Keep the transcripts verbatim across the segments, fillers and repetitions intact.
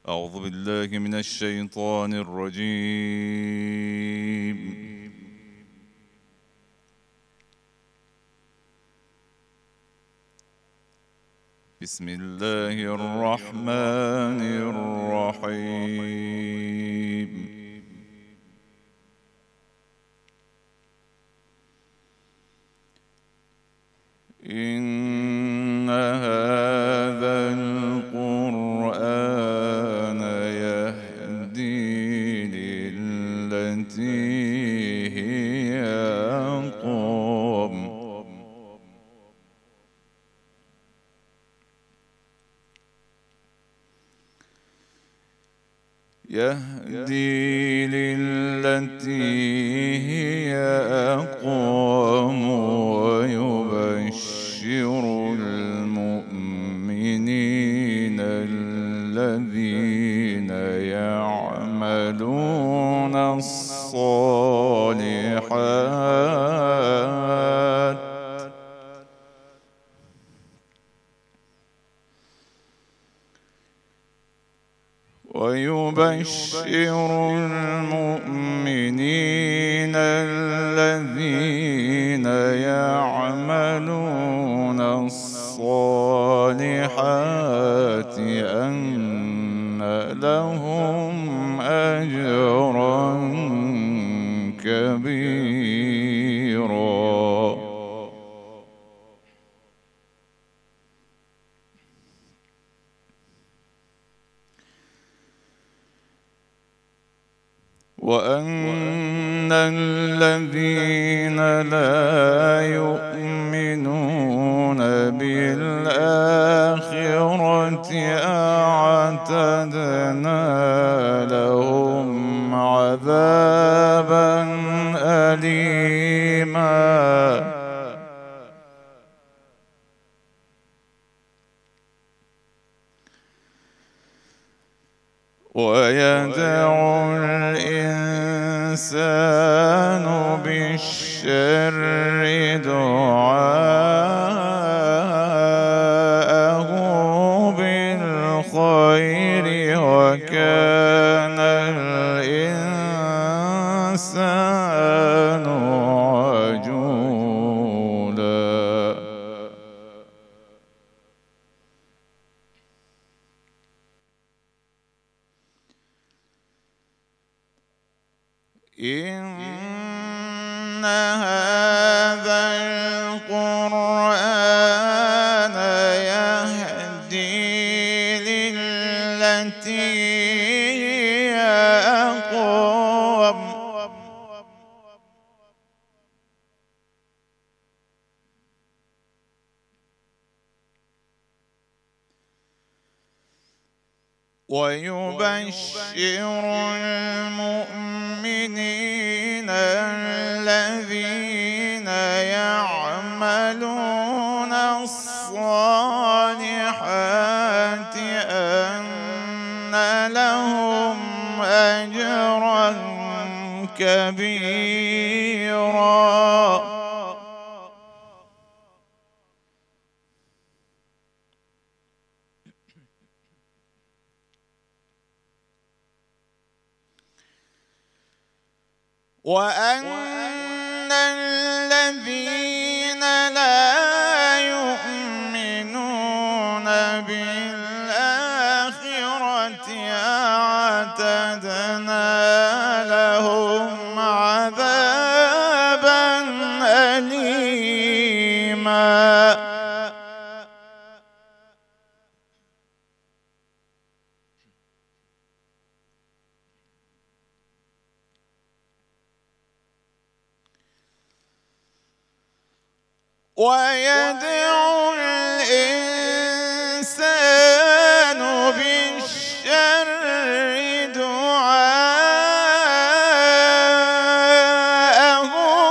أعوذ بالله من الشيطان الرجيم. بسم الله الرحمن الرحيم. إن هذا القرآن يهدي للتي هي أقوم يهدي للتي هي أقوم ويبشر المؤمنين الذين يعملون الصالحات ويبشر المؤمنين الذين يعملون الصالحات أن لهم أجرا كبيرا. وأن الذين لا يؤمنون بالآخرة أعتدنا لهم عذابا أليما. ويدعو الإنسان بالشر دعاءه بالخير وكان الإنسان عجولا. إن هذا القرآن يهدي للتي هي أقوم ويبشر المؤمنين الذين يعملون الصالحات أن لهم أجرا كبيرا. وأن الذين لا يؤمنون بالآخرة أعتدنا لهم عذابا أليما. ويدعو الإنسان بالشر دعاءه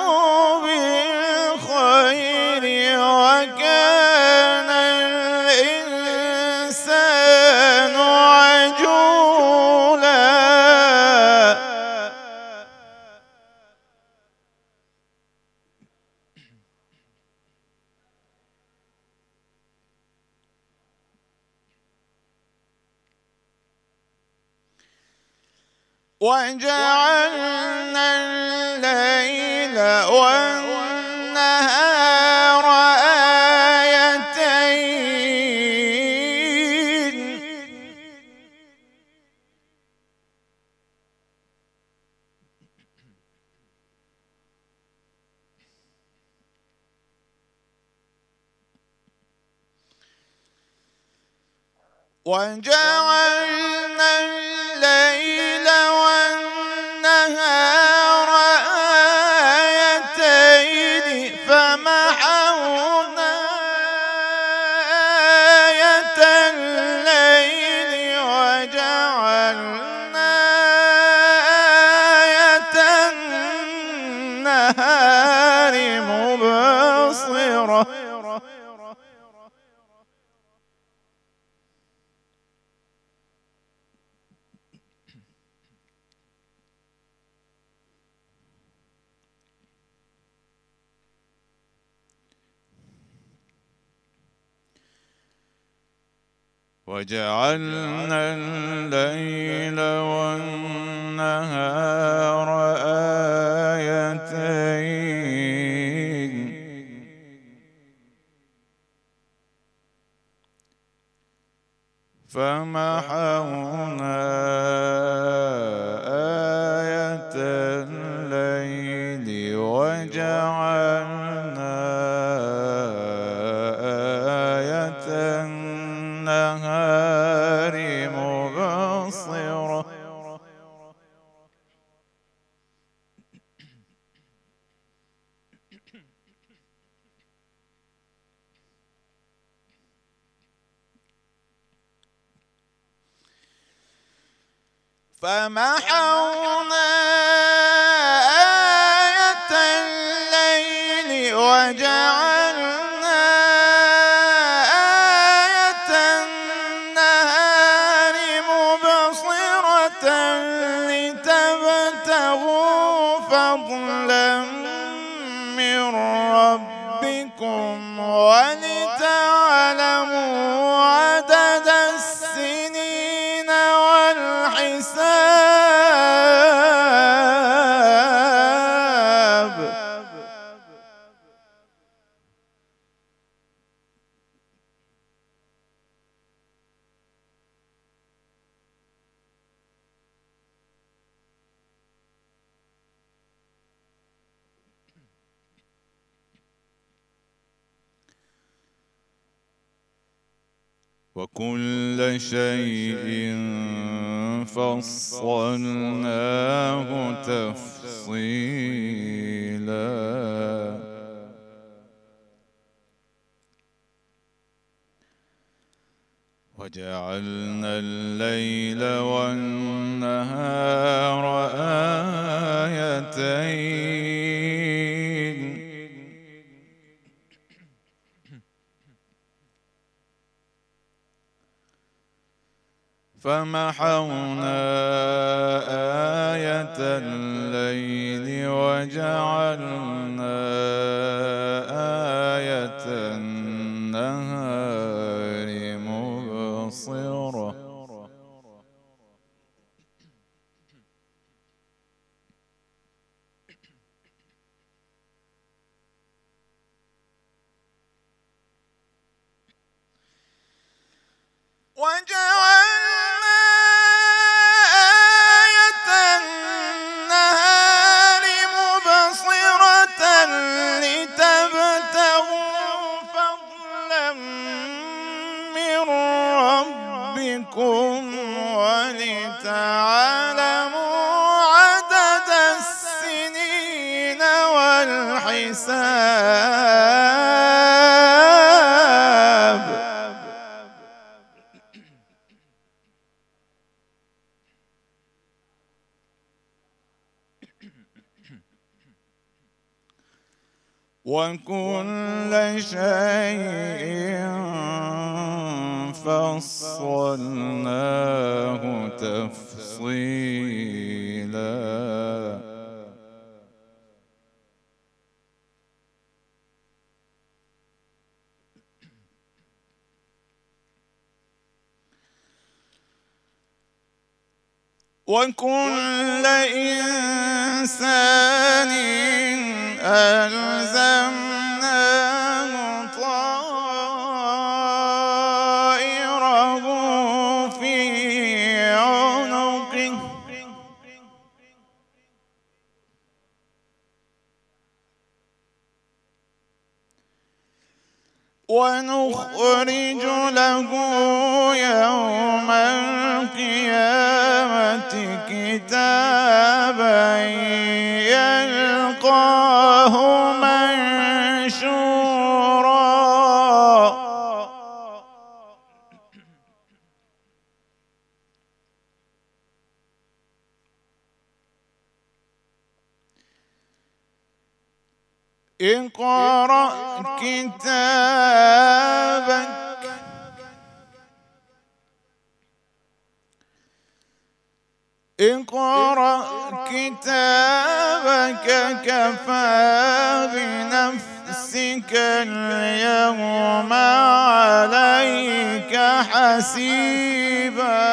بالخير وكان الإنسان عجولا. وجعلنا الليل والنهار آيتين وجعلنا الليل والنهار آيتين فمحونا آية الليل وجعلنا آية النهار مبصرة وجعلنا الليل والنهار آيتين فمحونا آية الليل وجعلنا آية النهار مبصرة فمحونا آية الليل وجعلنا آية النهار مبصرة لتبتغوا فضلا من ربكم ولتعلموا عدد السنين والحساب وكل شيء فصلناه تفصيلا وجعلنا الليل والنهار آيتين فمحونا آية الليل وجعلنا آية النهار مبصرة وجعلنا آية النهار مبصرة لتبتغوا فضلا من ربكم ولتعلموا عدد السنين والحساب وكل شيء فصلناه تفصيلا وكل إنسان ألزمناه طائره في عنقه ونخرج له يوم القيامة كتابا يلقاه منشورا اقرأ كتابك اقرأ كتابك كفى بنفسك اليوم عليك حسيبا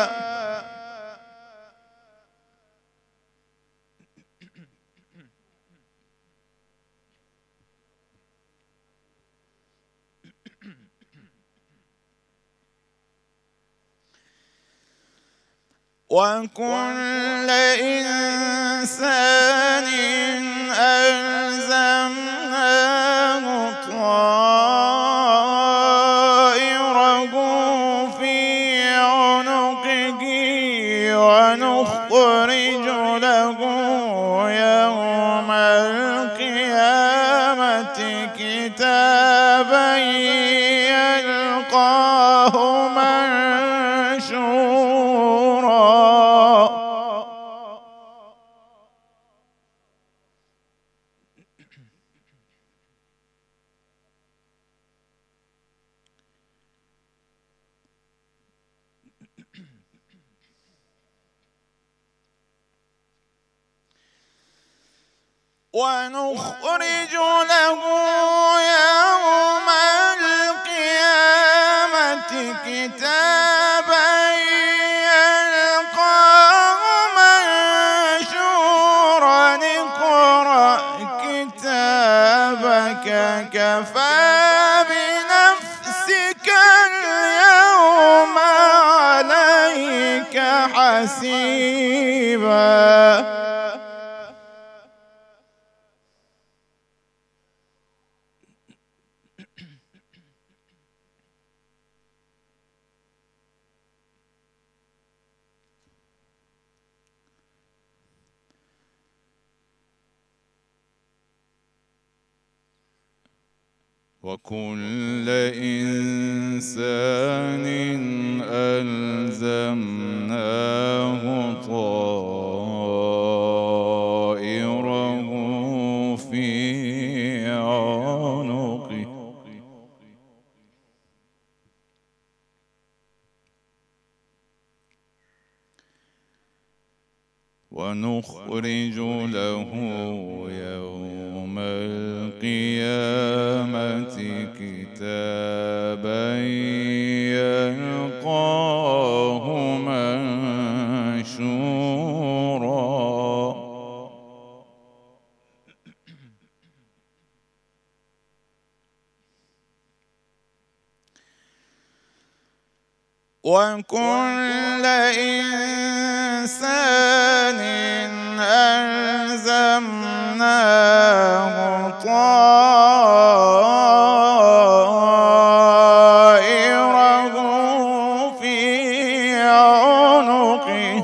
وكل إنسان ألزمناه طائره في عنقه ونخرج له يوم القيامة كتابا يلقاه منشورا ونخرج له يوم القيامة كتابا يلقاه منشورا اقرأ كتابك كفى بنفسك اليوم عليك حسيبا وكل إنسان ألزمناه طائره في عنقه ونخرج له يوم القيامة كتابا يلقاه منشورا وكل إنسان ألزمناه طائره في عنقه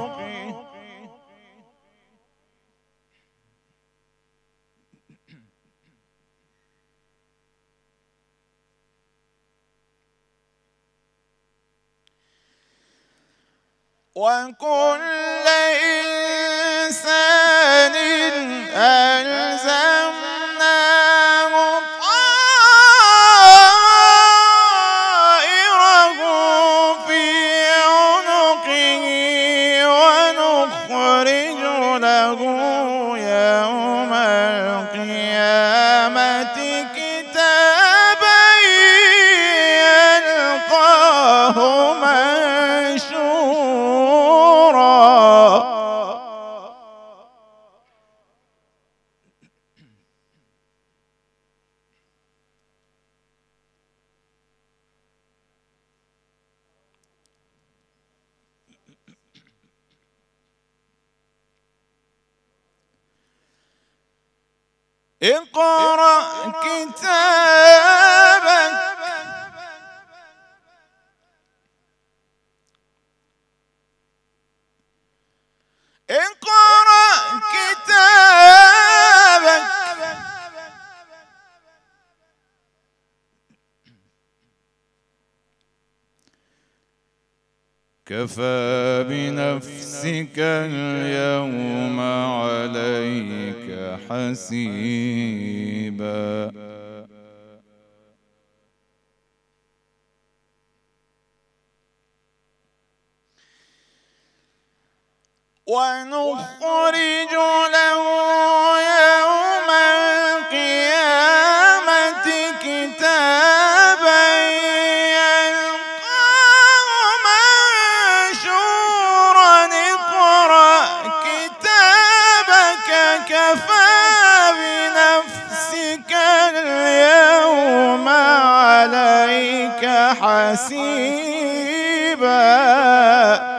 وكل إنسان ألزمناه طائره في عنقه ونخرج له يوم القيامة كتابا يلقاه منشورا اقرأ كتابك اقرأ كتابك كفى بنفسك اليوم عليك حسيبا. ونخرج له يوم القيامة كتابا يلقاه منشورا اقرأ كتابك كفى بنفسك اليوم عليك حسيبا.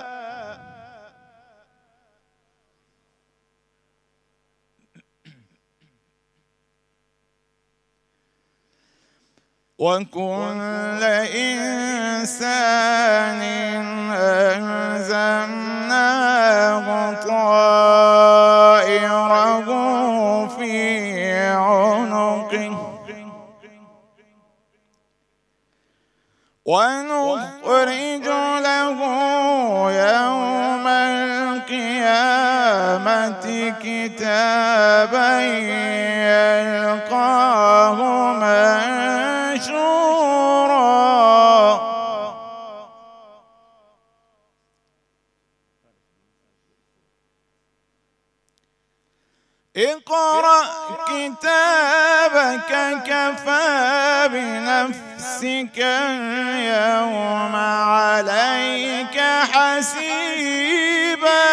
وكل إنسان ألزمناه طائره في عنقه ونخرج له يوم القيامة كتابا يلقاه منشورا اقرأ كتابك كفى بنفسك اليوم عليك حسيبا.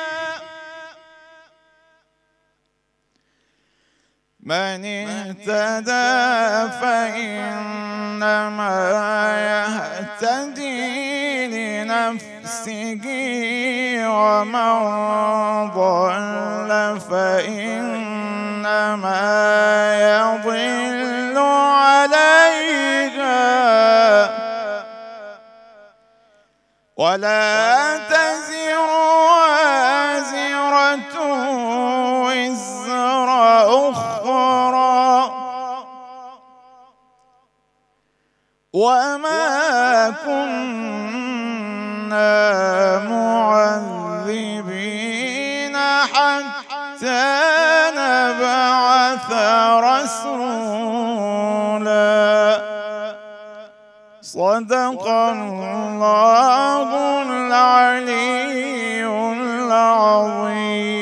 من اهتدى فإنما يهتدي لنفسه ومن ضل فإنما يضل عليها ولا تزر وازرة وزر أخرى وما كنا معذبين حتى نبعث رسولا. صدق الله العلي العظيم.